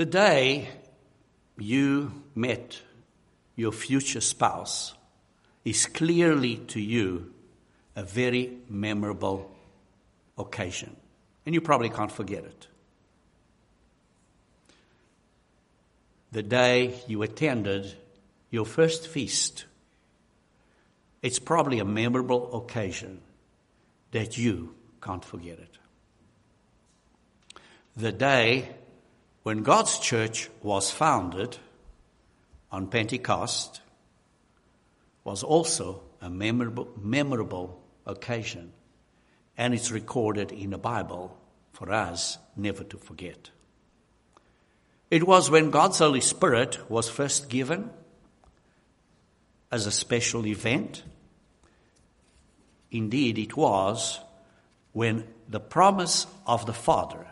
The day you met your future spouse is clearly to you a very memorable occasion, and you probably can't forget it. The day you attended your first feast, it's probably a memorable occasion that you can't forget it. The day when God's church was founded on Pentecost was also a memorable occasion, and it's recorded in the Bible for us never to forget. It was when God's Holy Spirit was first given as a special event. Indeed, it was when the promise of the Father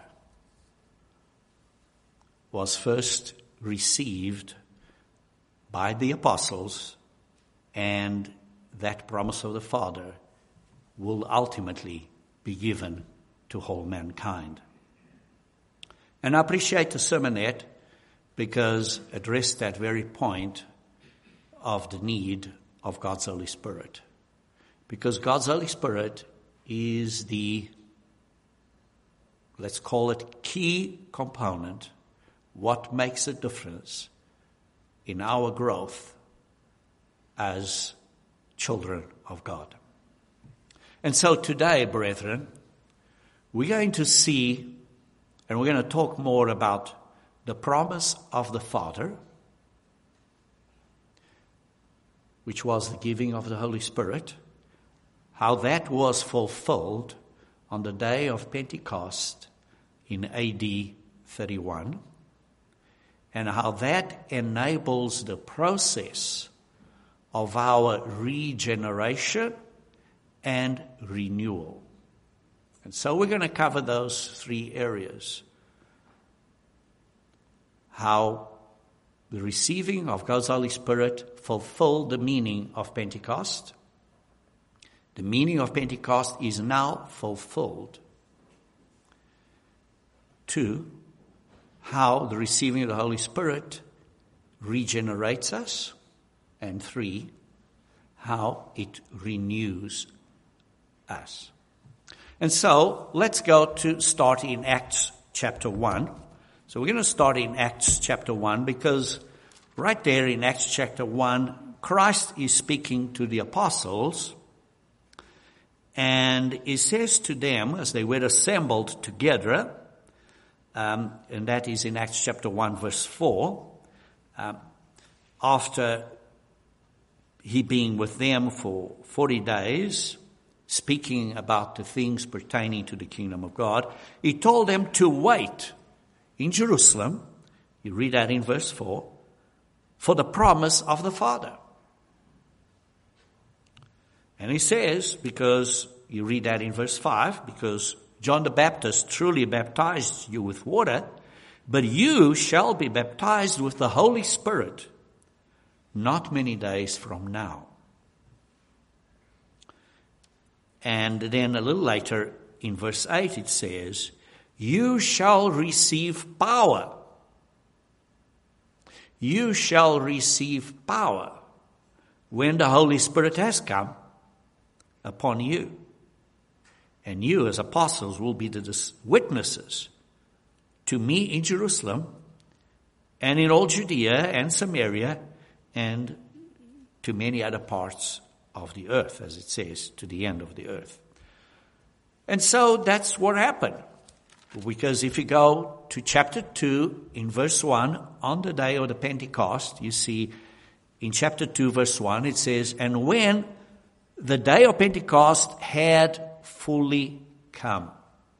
was first received by the apostles, and that promise of the Father will ultimately be given to whole mankind. And I appreciate the sermonette because it addressed that very point of the need of God's Holy Spirit. Because God's Holy Spirit is the, let's call it, key component, what makes a difference in our growth as children of God. And so today, brethren, we're going to see, and we're going to talk more about the promise of the Father, which was the giving of the Holy Spirit, how that was fulfilled on the day of Pentecost in AD 31, and how that enables the process of our regeneration and renewal. And so we're going to cover those three areas. How the receiving of God's Holy Spirit fulfilled the meaning of Pentecost. The meaning of Pentecost is now fulfilled. 2, how the receiving of the Holy Spirit regenerates us. And 3, how it renews us. And so let's go to start in Acts chapter 1. So we're going to start in Acts chapter 1 because right there in Acts chapter 1, Christ is speaking to the apostles, and he says to them as they were assembled together, and that is in Acts chapter 1 verse 4, after he being with them for 40 days, speaking about the things pertaining to the kingdom of God, he told them to wait in Jerusalem, you read that in verse 4, for the promise of the Father. And he says, because, you read that in verse 5, because John the Baptist truly baptized you with water, but you shall be baptized with the Holy Spirit not many days from now. And then a little later in verse 8 it says, you shall receive power. You shall receive power when the Holy Spirit has come upon you. And you as apostles will be the witnesses to me in Jerusalem and in all Judea and Samaria and to many other parts of the earth, as it says, to the end of the earth. And so that's what happened. Because if you go to chapter 2 in verse 1, on the day of the Pentecost, you see in chapter 2 verse 1, it says, and when the day of Pentecost had fully come.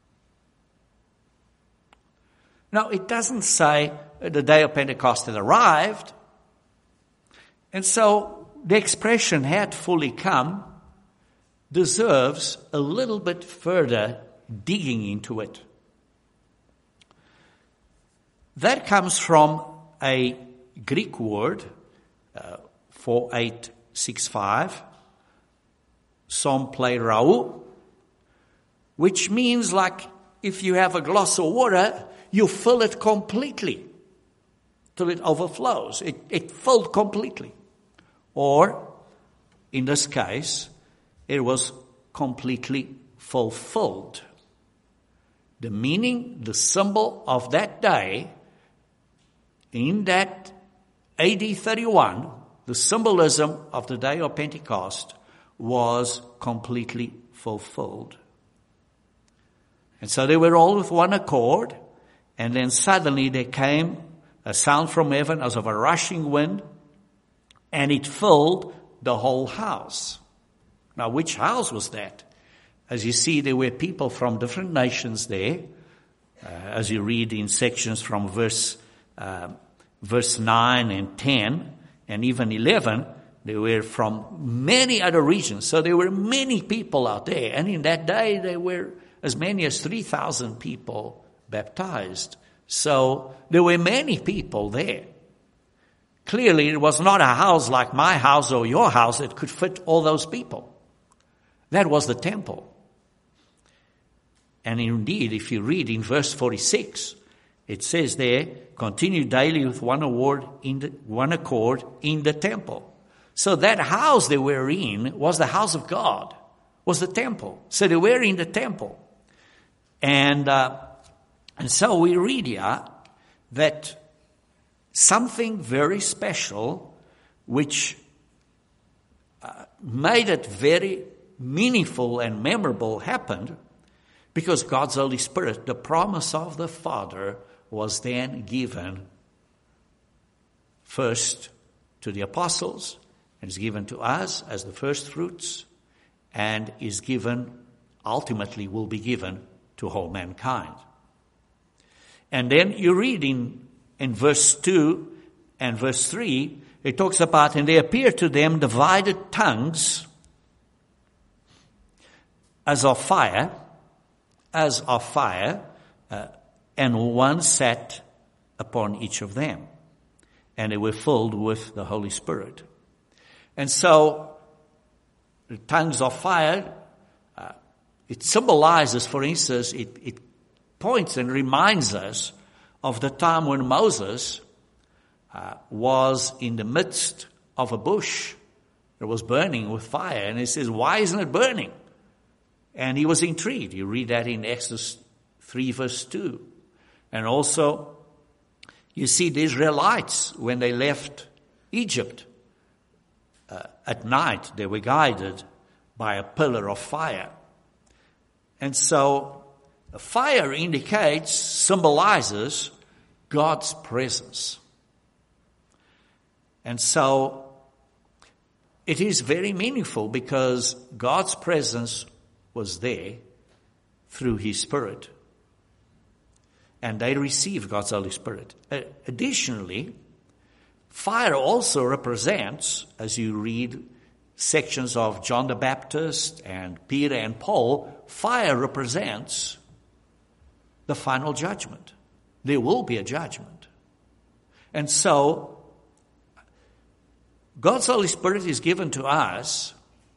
Now, it doesn't say the day of Pentecost had arrived. And so the expression had fully come deserves a little bit further digging into it. That comes from a Greek word, 4865, somplerau, which means like if you have a glass of water, you fill it completely. till it overflows. It filled completely. Or, in this case, it was completely fulfilled. The meaning, the symbol of that day, in that AD 31, the symbolism of the day of Pentecost was completely fulfilled. And so they were all with one accord, and then suddenly there came a sound from heaven as of a rushing wind, and it filled the whole house. Now, which house was that? As you see, there were people from different nations there. As you read in sections from verse 9 and 10 and even 11, they were from many other regions. So there were many people out there. And in that day, there were as many as 3,000 people baptized. So there were many people there. Clearly, it was not a house like my house or your house that could fit all those people. That was the temple. And indeed, if you read in verse 46, it says there, continue daily with one accord in the temple. So that house they were in was the house of God, was the temple. So they were in the temple. And so we read here that something very special, which made it very meaningful and memorable, happened, because God's Holy Spirit, the promise of the Father, was then given first to the apostles, and is given to us as the first fruits, and is given, ultimately will be given to whole mankind. And then you read in verse 2 and verse 3, it talks about, and there appeared to them divided tongues as of fire, and one sat upon each of them, and they were filled with the Holy Spirit. And so, the tongues of fire, it symbolizes, for instance, it points and reminds us of the time when Moses was in the midst of a bush that was burning with fire. And he says, why isn't it burning? And he was intrigued. You read that in Exodus 3 verse 2. And also, you see the Israelites, when they left Egypt, at night they were guided by a pillar of fire. And so, fire indicates, symbolizes God's presence. And so, it is very meaningful because God's presence was there through His Spirit. And they received God's Holy Spirit. Additionally, fire also represents, as you read sections of John the Baptist and Peter and Paul, fire represents the final judgment. There will be a judgment. And so, God's Holy Spirit is given to us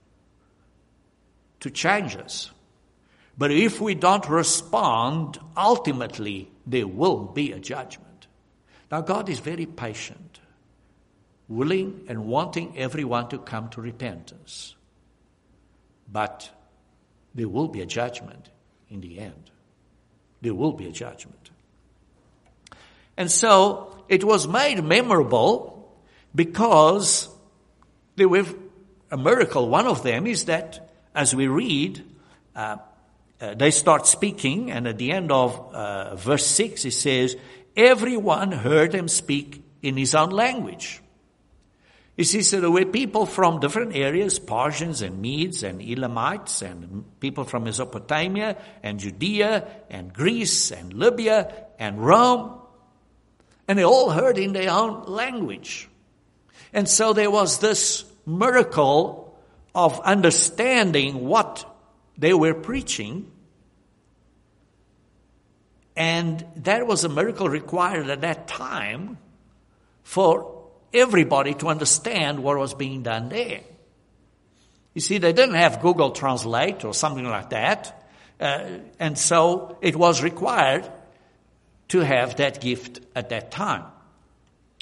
to change us. But if we don't respond, ultimately, there will be a judgment. Now, God is very patient, willing and wanting everyone to come to repentance. But there will be a judgment in the end. There will be a judgment. And so, it was made memorable because there were a miracle. One of them is that, as we read, they start speaking, and at the end of verse 6 it says, everyone heard them speak in his own language. You see, so there were people from different areas, Persians and Medes and Elamites, and people from Mesopotamia and Judea and Greece and Libya and Rome, and they all heard in their own language. And so there was this miracle of understanding what they were preaching, and that was a miracle required at that time for everybody to understand what was being done there. You see, they didn't have Google Translate or something like that, and so it was required to have that gift at that time.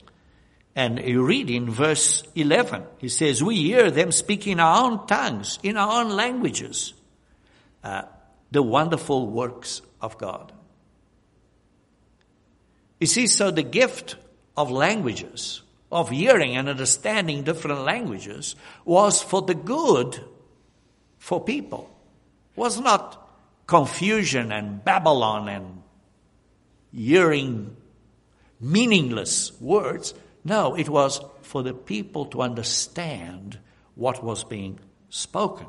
And you read in verse 11, he says, we hear them speak in our own tongues, in our own languages, the wonderful works of God. You see, so the gift of languages, of hearing and understanding different languages, was for the good for people. It was not confusion and Babylon and hearing meaningless words. No, it was for the people to understand what was being spoken.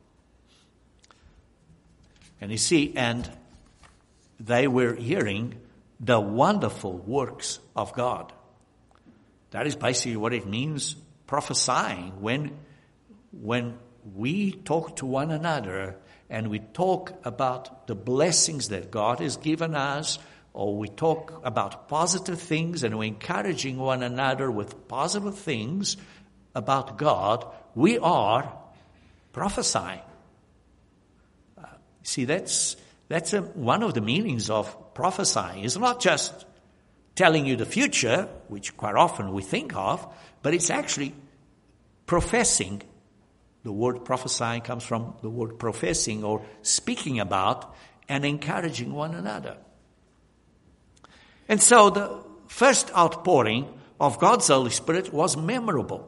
And you see, and they were hearing the wonderful works of God. That is basically what it means, prophesying. When we talk to one another and we talk about the blessings that God has given us, or we talk about positive things and we're encouraging one another with positive things about God, we are prophesying. See, that's one of the meanings of prophesying. It's not just telling you the future, which quite often we think of, but it's actually professing. The word prophesying comes from the word professing, or speaking about and encouraging one another. And so the first outpouring of God's Holy Spirit was memorable.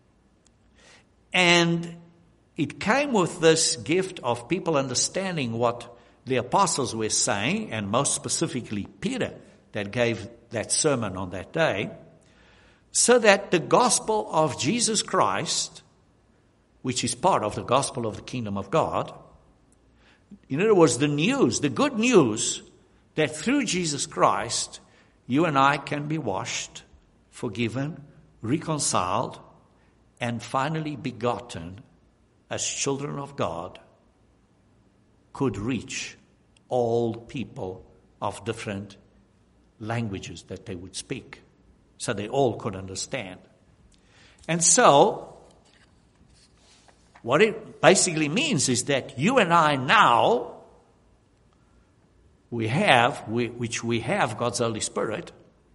And it came with this gift of people understanding what the apostles were saying, and most specifically Peter, that gave that sermon on that day, so that the gospel of Jesus Christ, which is part of the gospel of the kingdom of God, in other words, the news, the good news, that through Jesus Christ, you and I can be washed, forgiven, reconciled, and finally begotten as children of God, could reach all people of different languages that they would speak, so they all could understand. And so, what it basically means is that you and I now, we have God's Holy Spirit,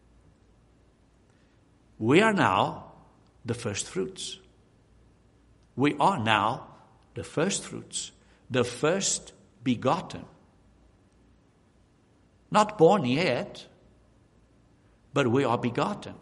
we are now the first fruits. We are now the first fruits, the first begotten. Not born yet, but we are begotten.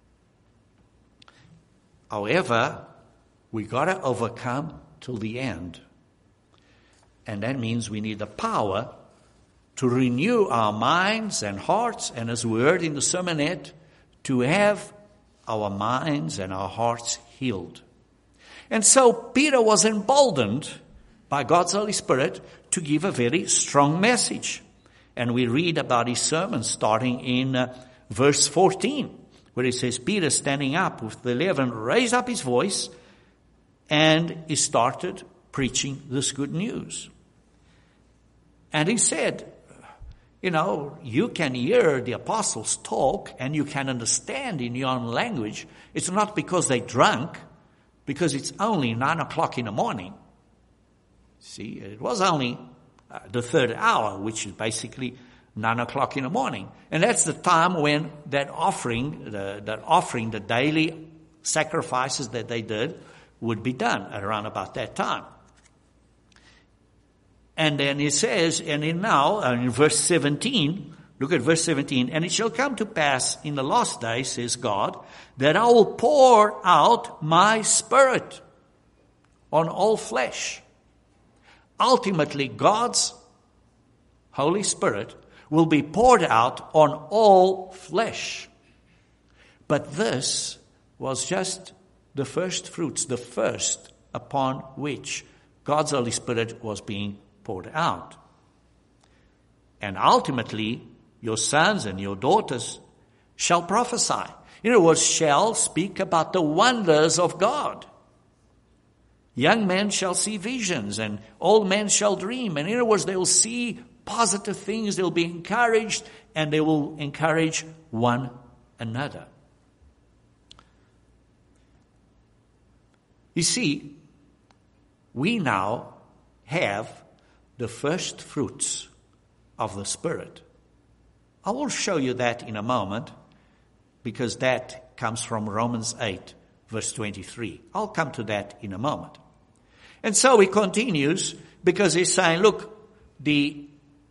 However, we got to overcome till the end. And that means we need the power to renew our minds and hearts, and as we heard in the sermonette, to have our minds and our hearts healed. And so Peter was emboldened by God's Holy Spirit to give a very strong message. And we read about his sermon starting in verse 14, where it says, Peter, standing up with the 11, raised up his voice, and he started preaching this good news. And he said, you can hear the apostles talk and you can understand in your own language. It's not because they drunk, because it's only 9 o'clock in the morning. See, it was only the third hour, which is basically 9 o'clock in the morning. And that's the time when that offering, the daily sacrifices that they did, would be done at around about that time. And then he says, in verse 17, look at verse 17, and it shall come to pass in the last days, says God, that I will pour out my Spirit on all flesh. Ultimately, God's Holy Spirit will be poured out on all flesh. But this was just the first fruits, the first upon which God's Holy Spirit was being poured out. And ultimately, your sons and your daughters shall prophesy. In other words, shall speak about the wonders of God. Young men shall see visions, and old men shall dream. And in other words, they will see positive things, they will be encouraged, and they will encourage one another. You see, we now have the first fruits of the Spirit. I will show you that in a moment, because that comes from Romans 8, verse 23. I'll come to that in a moment. And so he continues, because he's saying, look, the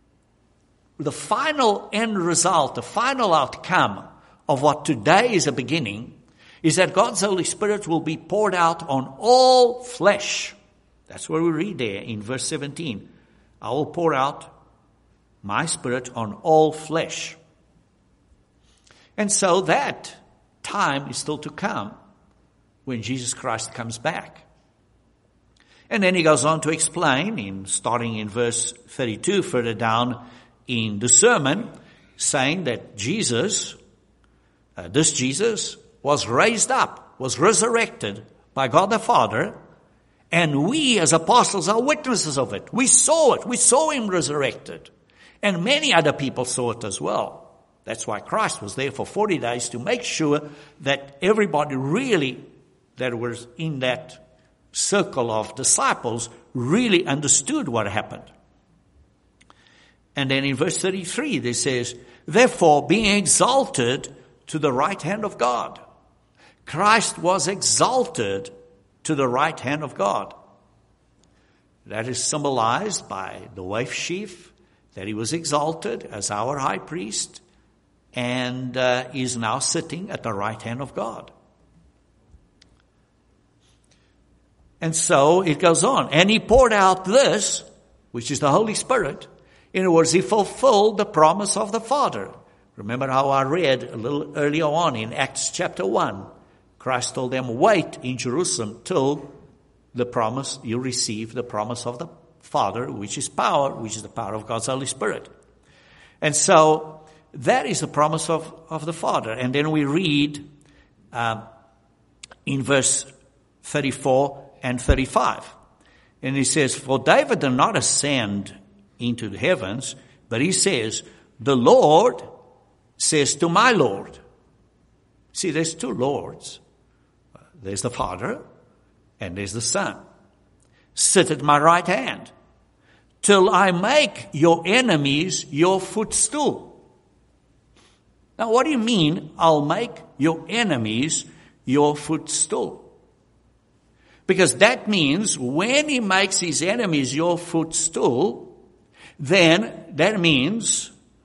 final end result, the final outcome of what today is a beginning, is that God's Holy Spirit will be poured out on all flesh. That's what we read there in verse 17. I will pour out my Spirit on all flesh. And so that time is still to come when Jesus Christ comes back. And then he goes on to explain, starting in verse 32, further down in the sermon, saying that this Jesus was raised up, was resurrected by God the Father, and we as apostles are witnesses of it. We saw it. We saw him resurrected. And many other people saw it as well. That's why Christ was there for 40 days to make sure that everybody really that was in that circle of disciples really understood what happened. And then in verse 33, there says, therefore, being exalted to the right hand of God. Christ was exalted to the right hand of God. That is symbolized by the wave sheaf, that he was exalted as our high priest and is now sitting at the right hand of God. And so it goes on. And he poured out this, which is the Holy Spirit. In other words, he fulfilled the promise of the Father. Remember how I read a little earlier on in Acts chapter 1. Christ told them, wait in Jerusalem till you receive the promise of the Father, which is power, which is the power of God's Holy Spirit. And so that is the promise of the Father. And then we read in verse 34 and 35. And he says, for David did not ascend into the heavens, but he says, the Lord says to my Lord. See, there's two Lords. There's the Father and there's the Son. Sit at my right hand till I make your enemies your footstool. Now, what do you mean, I'll make your enemies your footstool? Because that means when he makes his enemies your footstool, then that means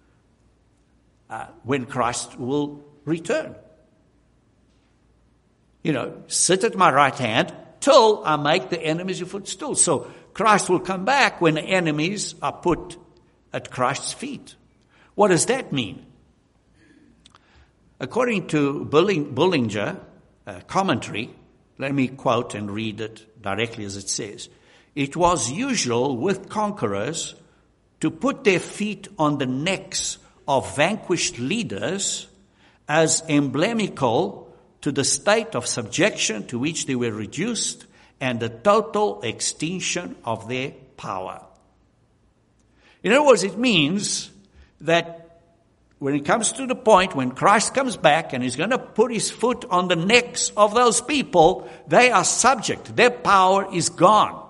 when Christ will return. Sit at my right hand till I make the enemies your footstool. So Christ will come back when the enemies are put at Christ's feet. What does that mean? According to Bullinger commentary, let me quote and read it directly as it says. It was usual with conquerors to put their feet on the necks of vanquished leaders as emblematical to the state of subjection to which they were reduced and the total extinction of their power. In other words, it means that when it comes to the point when Christ comes back and he's going to put his foot on the necks of those people, they are subject. Their power is gone.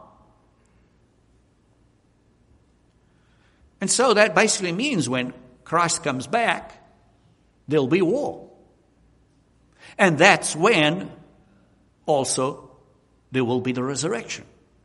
And so that basically means when Christ comes back, there'll be war. And that's when also there will be the resurrection.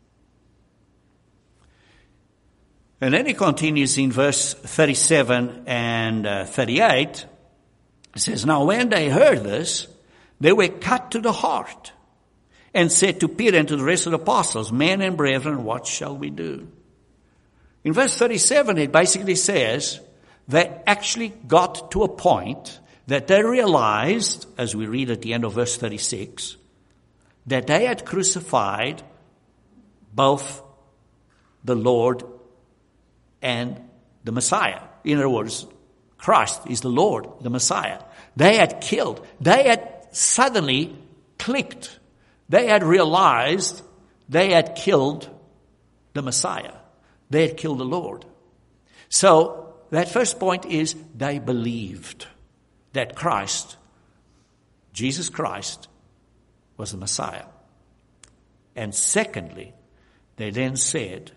And then he continues in verse 37 and 38. It says, now when they heard this, they were cut to the heart and said to Peter and to the rest of the apostles, men and brethren, what shall we do? In verse 37, it basically says they actually got to a point that they realized, as we read at the end of verse 36, that they had crucified both the Lord and the Messiah. In other words, Christ is the Lord, the Messiah. They had killed. They had suddenly clicked. They had realized they had killed the Messiah. They had killed the Lord. So that first point is they believed that Christ, Jesus Christ, was the Messiah. And secondly, they then said,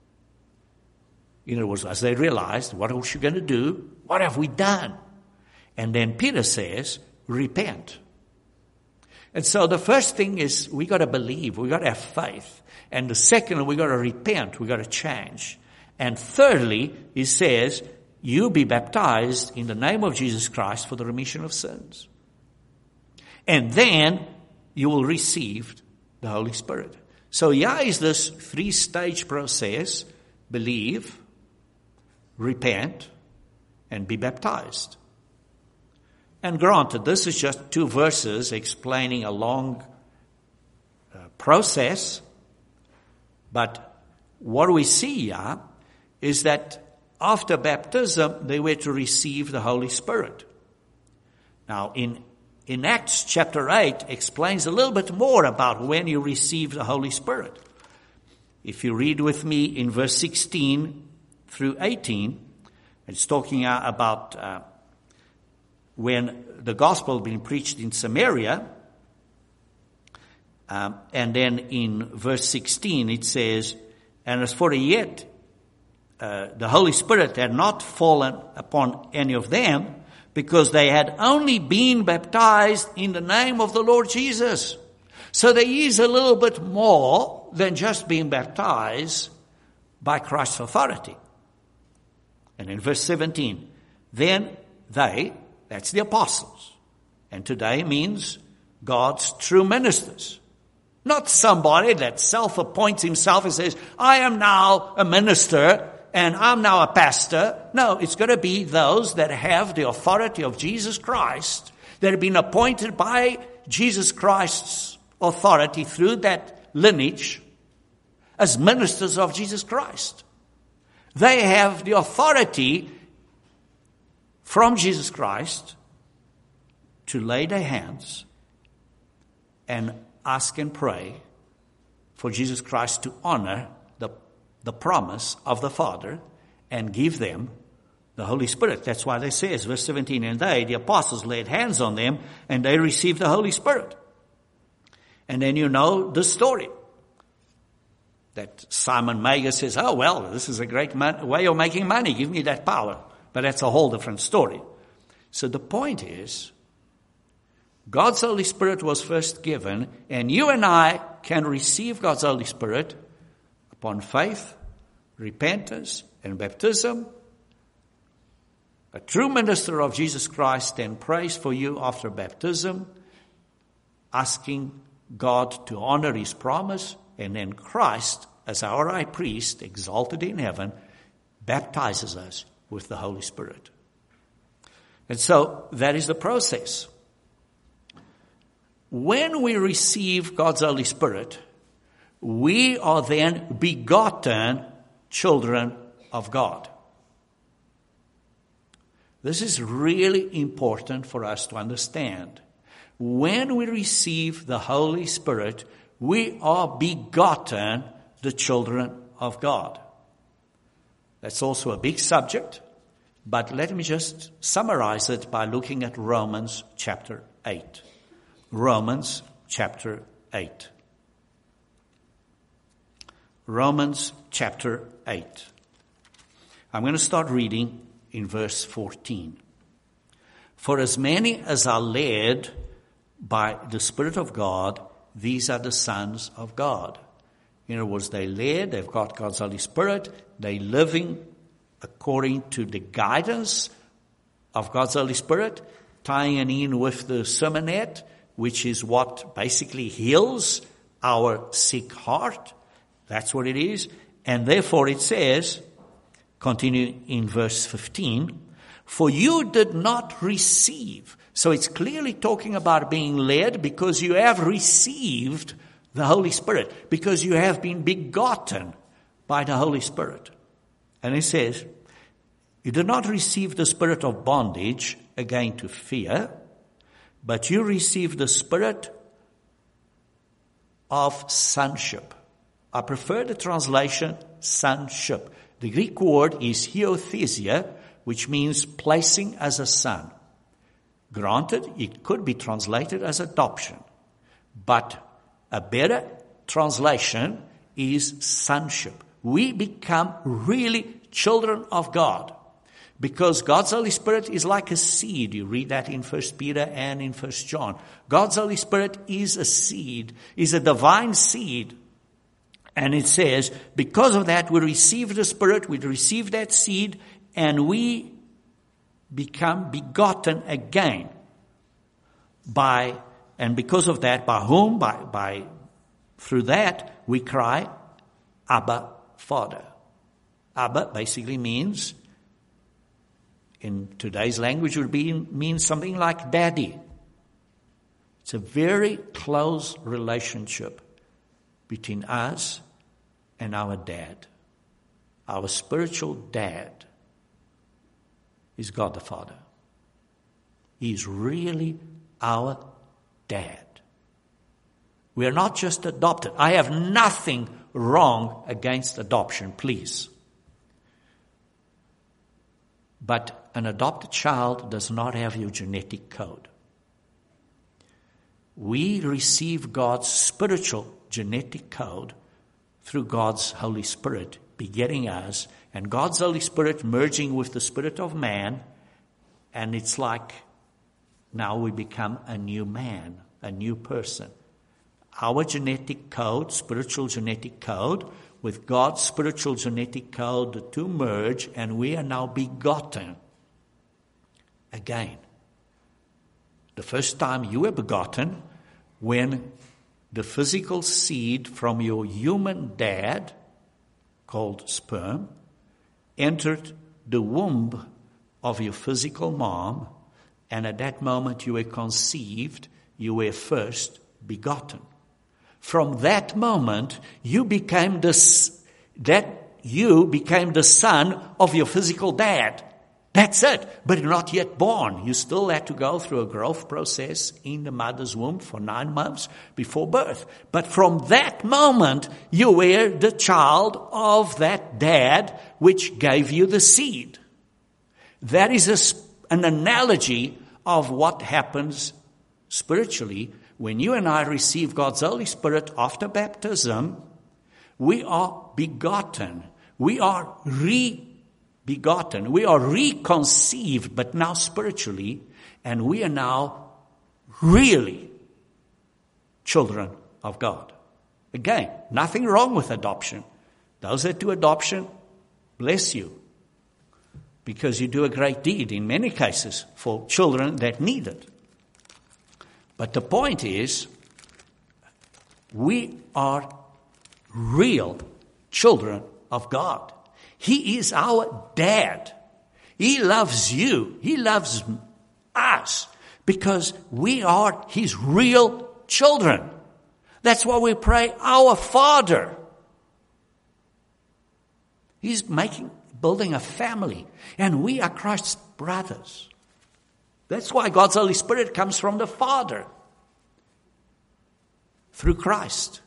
in other words, as they realized, what are we going to do? What have we done? And then Peter says, repent. And so the first thing is we got to believe, we got to have faith. And the second, we got to repent, we got to change. And thirdly, he says, you be baptized in the name of Jesus Christ for the remission of sins. And then you will receive the Holy Spirit. So here is this 3-stage process: believe, repent, and be baptized. And granted, this is just 2 verses explaining a long process. But what we see here is that after baptism, they were to receive the Holy Spirit. Now, in Acts chapter 8 explains a little bit more about when you receive the Holy Spirit. If you read with me in verse 16 through 18, it's talking about when the gospel had been preached in Samaria. And then in verse 16 it says, and as for yet, the Holy Spirit had not fallen upon any of them, because they had only been baptized in the name of the Lord Jesus. So there is a little bit more than just being baptized by Christ's authority. And in verse 17, then they, that's the apostles, and today means God's true ministers. Not somebody that self-appoints himself and says, I am now a minister and I'm now a pastor. No, it's going to be those that have the authority of Jesus Christ, that have been appointed by Jesus Christ's authority through that lineage as ministers of Jesus Christ. They have the authority from Jesus Christ to lay their hands and ask and pray for Jesus Christ to honor the promise of the Father and give them the Holy Spirit. That's why they says, verse 17, and they, the apostles, laid hands on them and they received the Holy Spirit. And then you know the story. That Simon Magus says, oh, well, this is a great way of making money. Give me that power. But that's a whole different story. So the point is, God's Holy Spirit was first given, and you and I can receive God's Holy Spirit upon faith, repentance, and baptism. A true minister of Jesus Christ then prays for you after baptism, asking God to honor his promise, and then Christ, as our high priest, exalted in heaven, baptizes us with the Holy Spirit. And so that is the process. When we receive God's Holy Spirit, we are then begotten children of God. This is really important for us to understand. When we receive the Holy Spirit, we are begotten the children of God. That's also a big subject, but let me just summarize it by looking at Romans chapter 8. Romans chapter 8. Romans chapter 8. I'm going to start reading in verse 14. For as many as are led by the Spirit of God, these are the sons of God. In other words, they've got God's Holy Spirit, they're living according to the guidance of God's Holy Spirit, tying it in with the sermonette, which is what basically heals our sick heart. That's what it is. And therefore it says, continue in verse 15, for you did not receive. So it's clearly talking about being led because you have received the Holy Spirit, because you have been begotten by the Holy Spirit. And it says, you did not receive the spirit of bondage again to fear, but you received the spirit of sonship. I prefer the translation sonship. The Greek word is hiothesia, which means placing as a son. Granted, it could be translated as adoption, but a better translation is sonship. We become really children of God Because God's Holy Spirit is like a seed. You read that in 1 Peter and in 1 John. God's Holy Spirit is a seed, is a divine seed. And it says, because of that, we receive the Spirit, we receive that seed, and we become begotten again. And because of that, by whom? Through that, we cry, Abba, Father. Abba basically means, in today's language, would mean something like daddy. It's a very close relationship between us and our dad. Our spiritual dad is God the Father. He's really our dad. We are not just adopted. I have nothing wrong against adoption, please. But an adopted child does not have your genetic code. We receive God's spiritual genetic code through God's Holy Spirit begetting us, and God's Holy Spirit merging with the spirit of man, and it's like now we become a new man, a new person. Our genetic code, spiritual genetic code, with God's spiritual genetic code, the two merge, and we are now begotten again. The first time you were begotten, when the physical seed from your human dad, called sperm, entered the womb of your physical mom, and at that moment you were conceived, you were first begotten. From that moment, you became the son of your physical dad. That's it. But you're not yet born. You still had to go through a growth process in the mother's womb for 9 months before birth. But from that moment, you were the child of that dad which gave you the seed. That is an analogy of what happens spiritually. When you and I receive God's Holy Spirit after baptism, we are begotten. We are begotten. We are reconceived, but now spiritually, and we are now really children of God. Again, nothing wrong with adoption. Those that do adoption, bless you, because you do a great deed in many cases for children that need it. But the point is, we are real children of God. He is our dad. He loves you. He loves us because we are his real children. That's why we pray, our Father. He's building a family, and we are Christ's brothers. That's why God's Holy Spirit comes from the Father through Christ.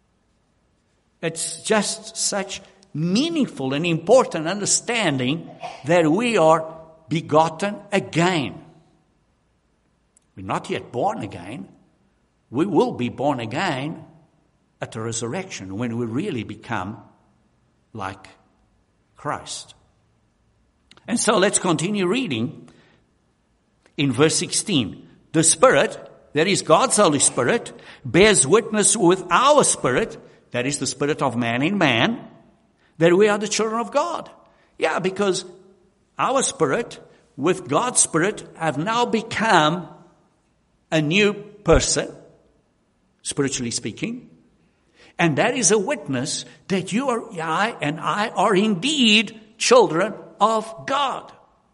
It's just such meaningful and important understanding that we are begotten again. We're not yet born again. We will be born again at the resurrection when we really become like Christ. And so let's continue reading in verse 16. The Spirit, that is God's Holy Spirit, bears witness with our spirit, that is the spirit of man in man, that we are the children of God. Yeah, because our spirit with God's Spirit have now become a new person, spiritually speaking. And that is a witness that I are indeed children of God.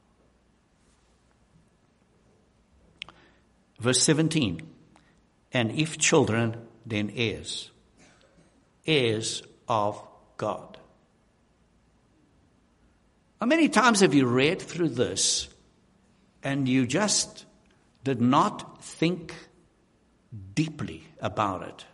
Verse 17, and if children, then heirs of God. How many times have you read through this and you just did not think deeply about it?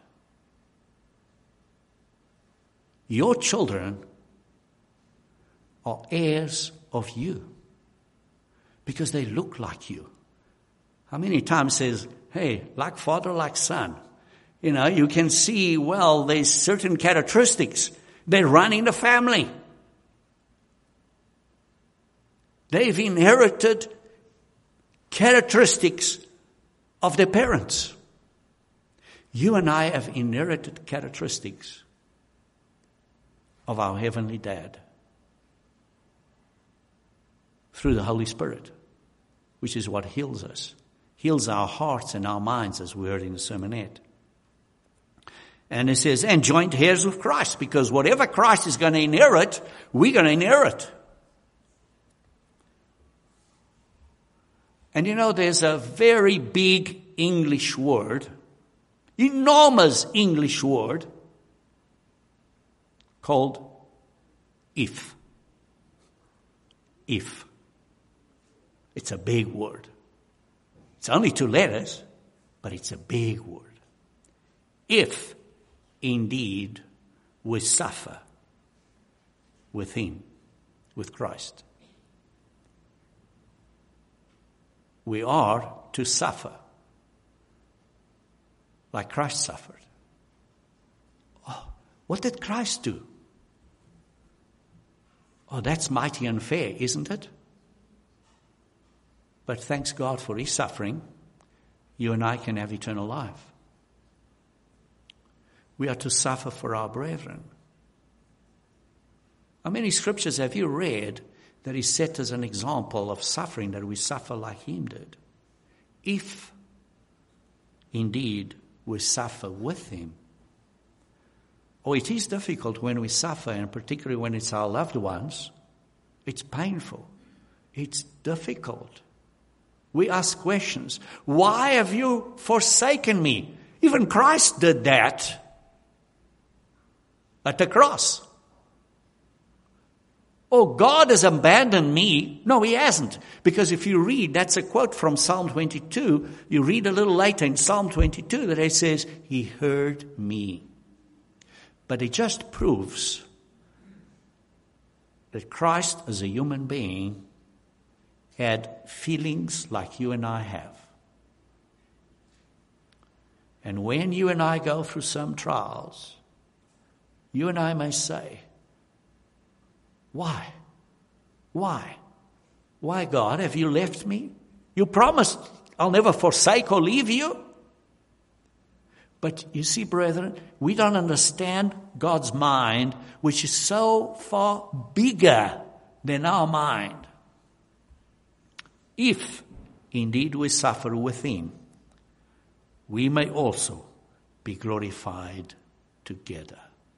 Your children are heirs of you because they look like you. How many times says, hey, like father, like son? You know, you can see, well, there's certain characteristics. They run in the family. They've inherited characteristics of their parents. You and I have inherited characteristics of our Heavenly Dad through the Holy Spirit, which is what heals us, heals our hearts and our minds, as we heard in the sermonette. And it says, and joint heirs with Christ, because whatever Christ is going to inherit, we're going to inherit. And you know, there's a very big English word, enormous English word, called if. If. It's a big word. It's only 2 letters, but it's a big word. If indeed we suffer with Him, with Christ, we are to suffer like Christ suffered. Oh, what did Christ do? Oh, that's mighty unfair, isn't it? But thanks God for His suffering, you and I can have eternal life. We are to suffer for our brethren. How many scriptures have you read that is set as an example of suffering, that we suffer like Him did? If indeed we suffer with Him. Oh, it is difficult when we suffer, and particularly when it's our loved ones. It's painful. It's difficult. We ask questions. Why have you forsaken me? Even Christ did that at the cross. Oh, God has abandoned me. No, He hasn't. Because if you read, that's a quote from Psalm 22. You read a little later in Psalm 22 that it says, He heard me. But it just proves that Christ as a human being had feelings like you and I have. And when you and I go through some trials, you and I may say, why? Why? Why, God, have you left me? You promised I'll never forsake or leave you. But you see, brethren, we don't understand God's mind, which is so far bigger than our mind. If indeed we suffer with Him, we may also be glorified together.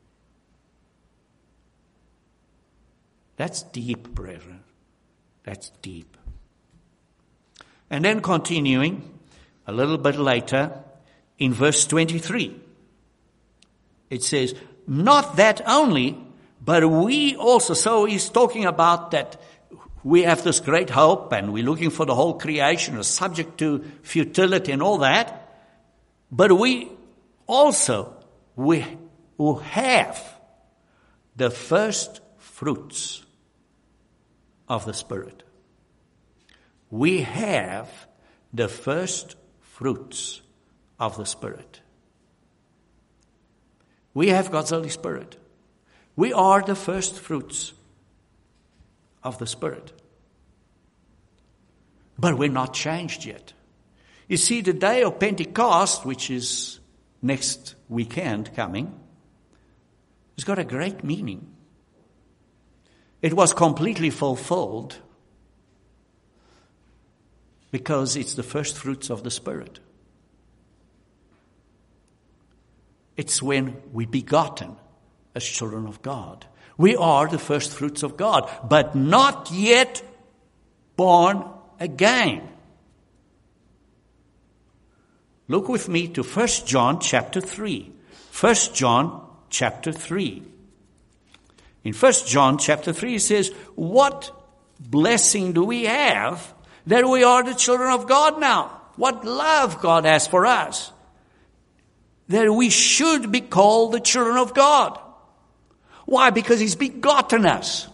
That's deep, brethren. That's deep. And then continuing a little bit later, in verse 23, it says, not that only, but we also. So he's talking about that we have this great hope and we're looking for the whole creation, is subject to futility and all that. But we also, we who have the first fruits of the Spirit. We have the first fruits of the Spirit. We have God's Holy Spirit. We are the first fruits of the Spirit. But we're not changed yet. You see, the day of Pentecost, which is next weekend coming, has got a great meaning. It was completely fulfilled because it's the first fruits of the Spirit. It's when we're begotten as children of God. We are the first fruits of God, but not yet born again. Look with me to 1 John chapter 3. 1 John chapter 3. In 1 John chapter 3 it says, what blessing do we have that we are the children of God now? What love God has for us. That we should be called the children of God. Why? Because He's begotten us.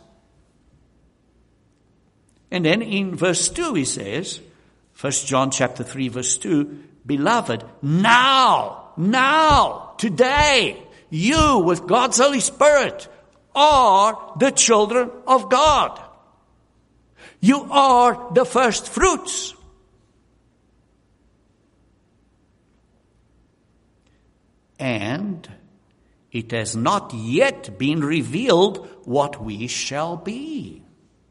And then in verse 2 he says, 1 John chapter 3 verse 2, beloved, now, today, you with God's Holy Spirit are the children of God. You are the first fruits. And it has not yet been revealed what we shall be.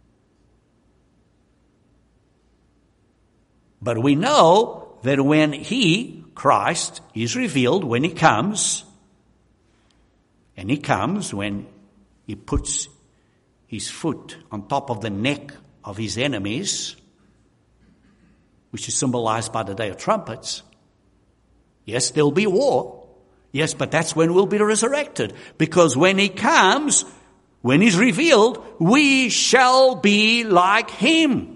But we know that when He, Christ, is revealed, when He comes, and He comes when He puts His foot on top of the neck of His enemies, which is symbolized by the day of trumpets. Yes, there'll be war. Yes, but that's when we'll be resurrected. Because when He comes, when He's revealed, we shall be like Him.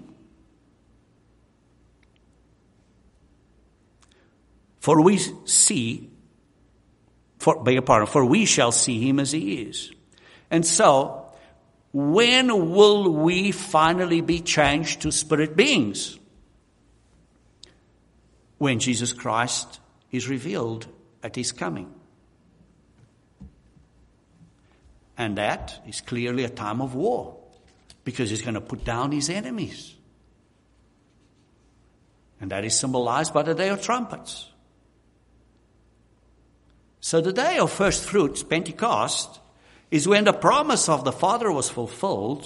For we shall see Him as He is. And so, when will we finally be changed to spirit beings? When Jesus Christ is revealed at His coming. And that is clearly a time of war, because He's going to put down His enemies. And that is symbolized by the day of trumpets. So the day of first fruits, Pentecost, is when the promise of the Father was fulfilled.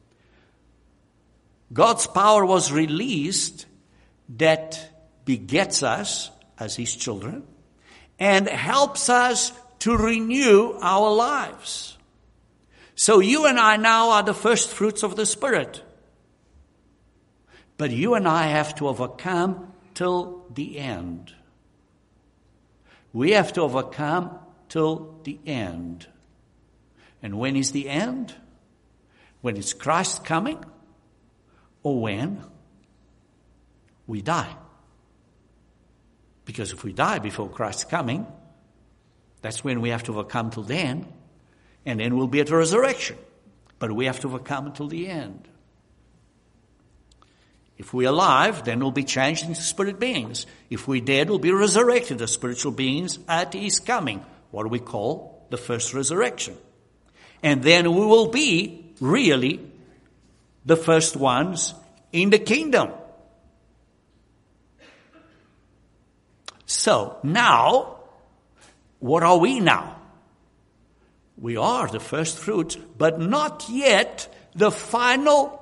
God's power was released that begets us as His children and helps us to renew our lives. So you and I now are the first fruits of the Spirit. But you and I have to overcome till the end. We have to overcome till the end. And when is the end? When it's Christ coming, or when we die? Because if we die before Christ's coming, that's when we have to overcome till then, and then we'll be at the resurrection. But we have to overcome until the end. If we're alive, then we'll be changed into spirit beings. If we're dead, we'll be resurrected as spiritual beings at His coming, what we call the first resurrection. And then we will be really the first ones in the kingdom. So now, what are we now? We are the first fruits, but not yet the final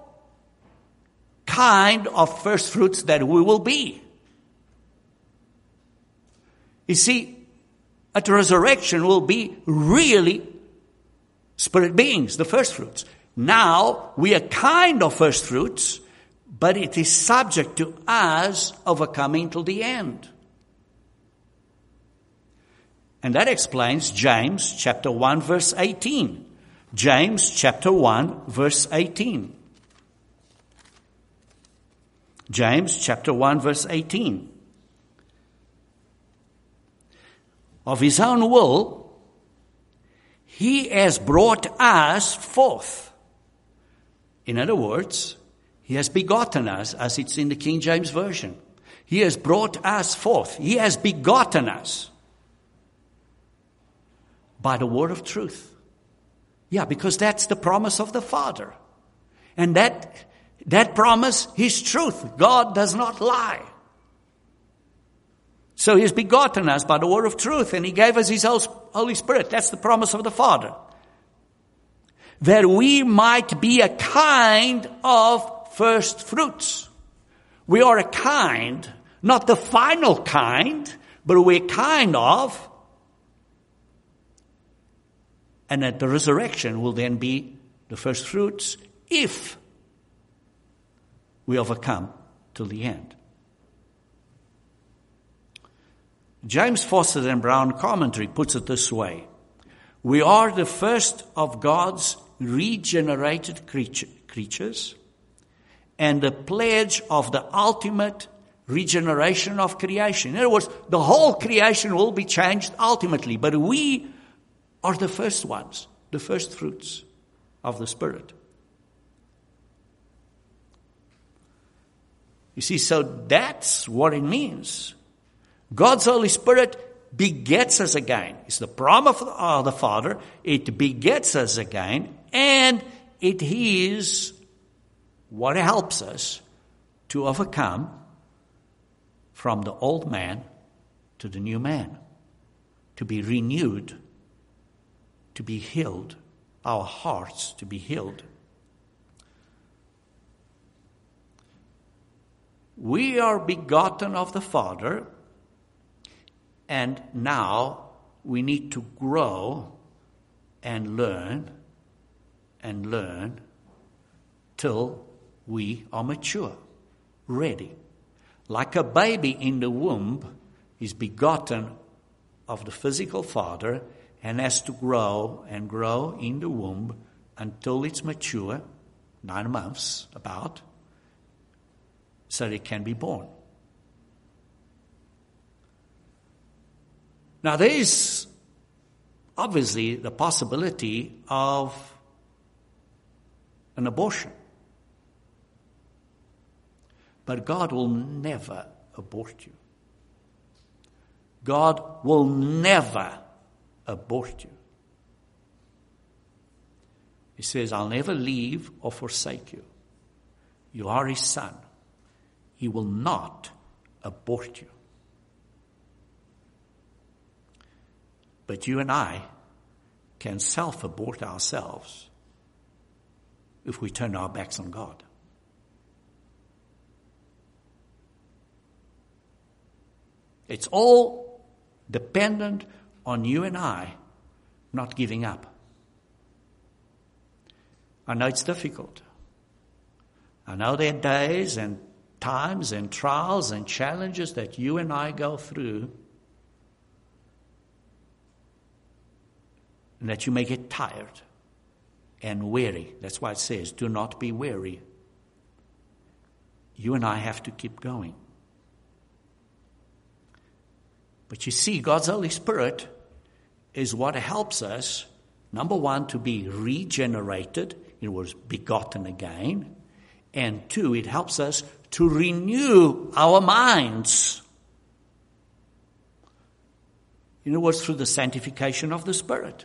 kind of first fruits that we will be. You see, at the resurrection we'll be really spirit beings, the first fruits. Now we are kind of first fruits, but it is subject to us overcoming till the end. And that explains James chapter 1 verse 18. James chapter 1 verse 18. James chapter 1 verse 18. Of His own will, He has brought us forth. In other words, He has begotten us, as it's in the King James Version. He has brought us forth. He has begotten us by the word of truth. Yeah, because that's the promise of the Father. And that promise is truth. God does not lie. So He has begotten us by the word of truth, and He gave us His Holy Spirit. That's the promise of the Father. That we might be a kind of first fruits. We are a kind, not the final kind, but we're kind of. And at the resurrection will then be the first fruits if we overcome till the end. James Fawcett and Brown commentary puts it this way. We are the first of God's regenerated creatures and the pledge of the ultimate regeneration of creation. In other words, the whole creation will be changed ultimately, but we are the first ones, the first fruits of the Spirit. You see, so that's what it means. God's Holy Spirit begets us again. It's the promise of the Father. It begets us again, and it is what helps us to overcome from the old man to the new man, to be renewed, to be healed, our hearts to be healed. We are begotten of the Father, and now we need to grow and learn till we are mature, ready. Like a baby in the womb is begotten of the physical father and has to grow and grow in the womb until it's mature, 9 months about, so that it can be born. Now there is obviously the possibility of an abortion. But God will never abort you. God will never abort you. He says, I'll never leave or forsake you. You are His son. He will not abort you. But you and I can self-abort ourselves if we turn our backs on God. It's all dependent on you and I not giving up. I know it's difficult. I know there are days and times and trials and challenges that you and I go through, and that you may get tired and weary. That's why it says, do not be weary. You and I have to keep going. But you see, God's Holy Spirit is what helps us, number one, to be regenerated. It was begotten again. And two, it helps us to renew our minds. In other words, through the sanctification of the Spirit.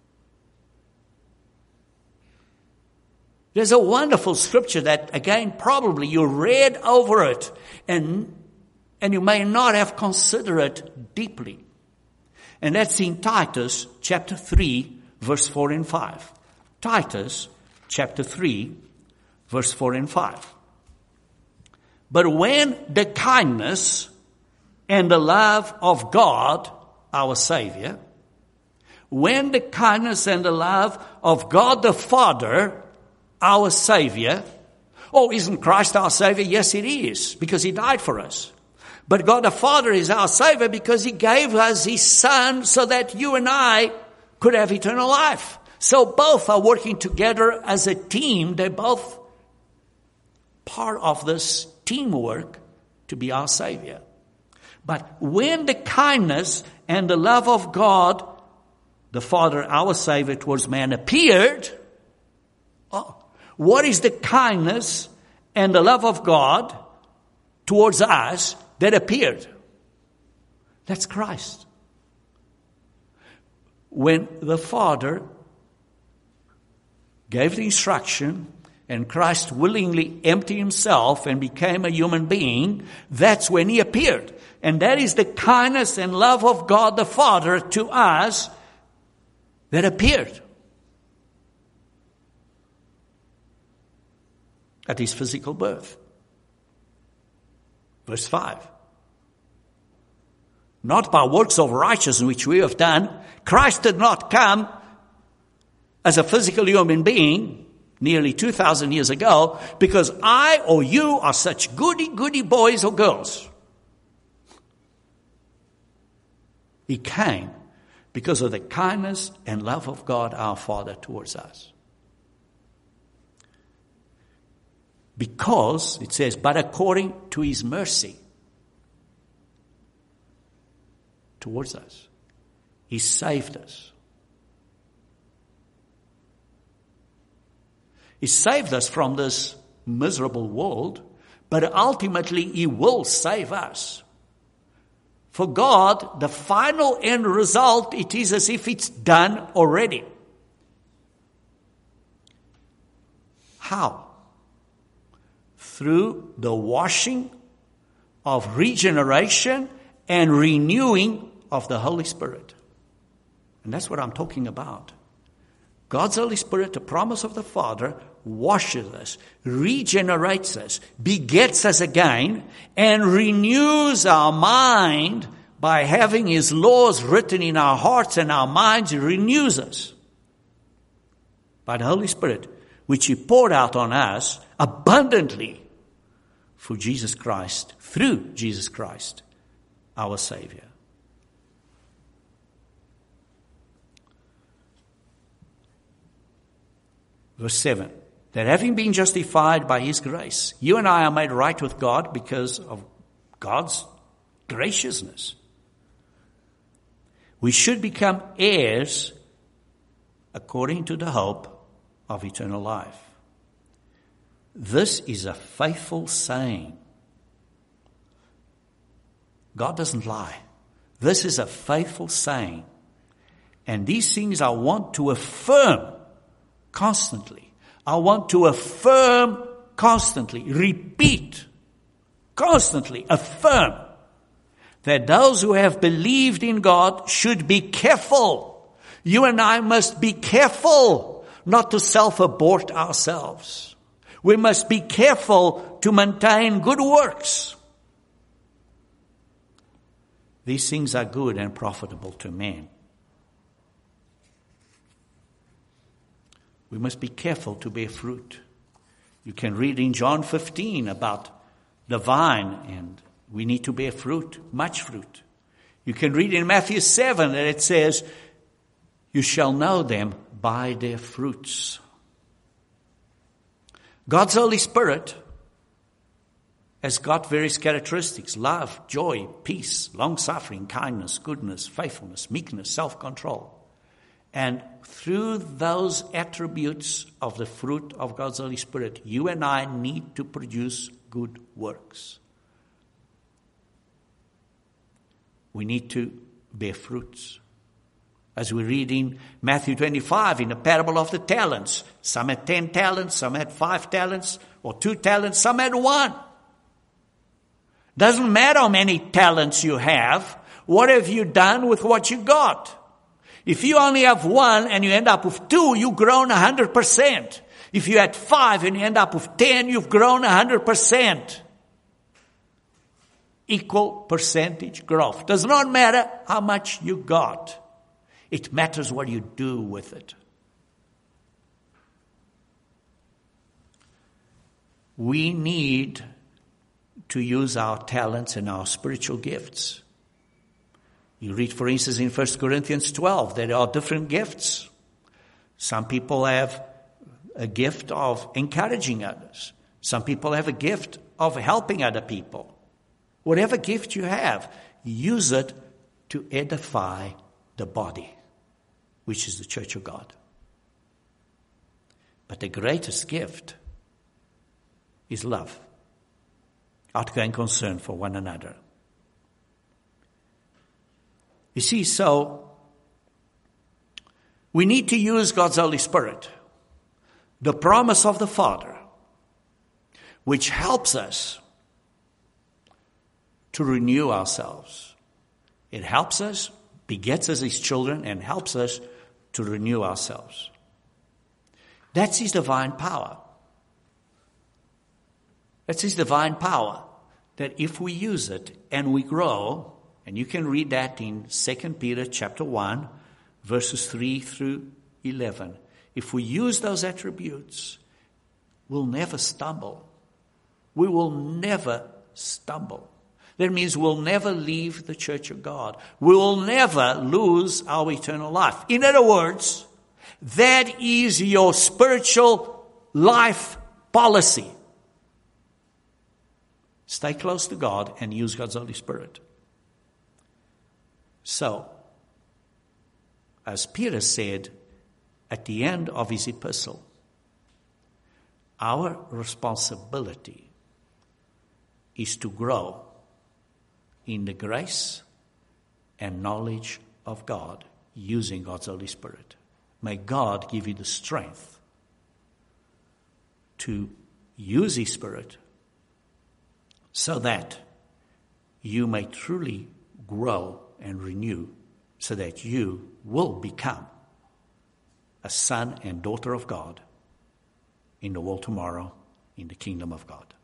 There's a wonderful scripture that, again, probably you read over it and you may not have considered it deeply. And that's in Titus chapter 3, verse 4 and 5. Titus chapter 3, verse 4 and 5. But when the kindness and the love of God, our Savior, when the kindness and the love of God the Father, our Savior, oh, isn't Christ our Savior? Yes, it is, because He died for us. But God the Father is our Savior because He gave us His Son so that you and I could have eternal life. So both are working together as a team. They're both part of this teamwork to be our Savior. But when the kindness and the love of God, the Father, our Savior, towards man appeared, what is the kindness and the love of God towards us that appeared? That's Christ. When the Father gave the instruction and Christ willingly emptied Himself and became a human being, that's when He appeared. And that is the kindness and love of God the Father to us that appeared at His physical birth. Verse 5. Not by works of righteousness which we have done. Christ did not come as a physical human being nearly 2,000 years ago because I or you are such goody boys or girls. He came because of the kindness and love of God our Father towards us. Because, it says, but according to His mercy towards us. He saved us. He saved us from this miserable world, but ultimately He will save us. For God, the final end result, it is as if it's done already. How? through the washing of regeneration and renewing of the Holy Spirit. And that's what I'm talking about. God's Holy Spirit, the promise of the Father, washes us, regenerates us, begets us again, and renews our mind by having His laws written in our hearts and our minds. He renews us by the Holy Spirit, which He poured out on us abundantly for Jesus Christ, through Jesus Christ, our Savior. Verse 7, that having been justified by His grace, you and I are made right with God because of God's graciousness. We should become heirs according to the hope of eternal life. This is a faithful saying. God doesn't lie. This is a faithful saying. And these things I want to affirm constantly. I want to affirm constantly, repeat, constantly affirm that those who have believed in God should be careful. You and I must be careful not to self-abort ourselves. We must be careful to maintain good works. These things are good and profitable to men. We must be careful to bear fruit. You can read in John 15 about the vine, and we need to bear fruit, much fruit. You can read in Matthew 7 that it says, you shall know them by their fruits. God's Holy Spirit has got various characteristics: love, joy, peace, long-suffering, kindness, goodness, faithfulness, meekness, self-control. And through those attributes of the fruit of God's Holy Spirit, you and I need to produce good works. We need to bear fruits. As we read in Matthew 25, in the parable of the talents, some had 10 talents, some had 5 talents, or 2 talents, some had 1. Doesn't matter how many talents you have. What have you done with what you got? If you only have 1 and you end up with 2, you've grown 100%. If you had 5 and you end up with 10, you've grown 100%. Equal percentage growth. Does not matter how much you got. It matters what you do with it. We need to use our talents and our spiritual gifts. You read, for instance, in 1 Corinthians 12, there are different gifts. Some people have a gift of encouraging others. Some people have a gift of helping other people. Whatever gift you have, use it to edify the body, which is the church of God. But the greatest gift is love, outgoing concern for one another. You see, so we need to use God's Holy Spirit, the promise of the Father, which helps us to renew ourselves. It helps us, begets us His children, and helps us to renew ourselves. That's His divine power. That's His divine power, that if we use it and we grow, and you can read that in 2 Peter chapter 1, verses 3 through 11. If we use those attributes, we'll never stumble. We will never stumble. That means we'll never leave the church of God. We will never lose our eternal life. In other words, that is your spiritual life policy. Stay close to God and use God's Holy Spirit. So, as Peter said at the end of his epistle, our responsibility is to grow in the grace and knowledge of God using God's Holy Spirit. May God give you the strength to use His Spirit so that you may truly grow and renew, so that you will become a son and daughter of God in the world tomorrow, in the kingdom of God.